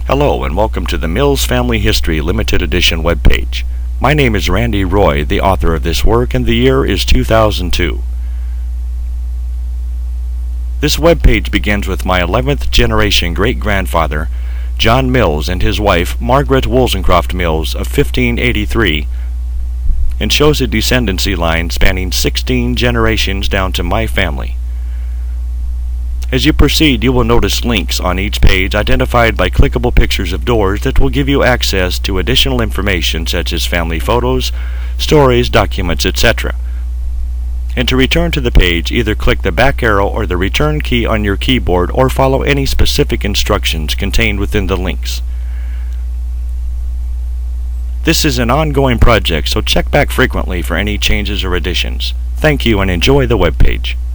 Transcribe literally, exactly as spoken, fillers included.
Hello and welcome to the Mills Family History Limited Edition webpage. My name is Randy Roy, the author of this work, and the year is two thousand two. This webpage begins with my eleventh generation great-grandfather, John Mills, and his wife, Margaret Wollstonecraft Mills of fifteen eighty-three, and shows a descendancy line spanning sixteen generations down to my family. As you proceed, you will notice links on each page identified by clickable pictures of doors that will give you access to additional information such as family photos, stories, documents, et cetera. And to return to the page, either click the back arrow or the return key on your keyboard or follow any specific instructions contained within the links. This is an ongoing project, so check back frequently for any changes or additions. Thank you and enjoy the webpage.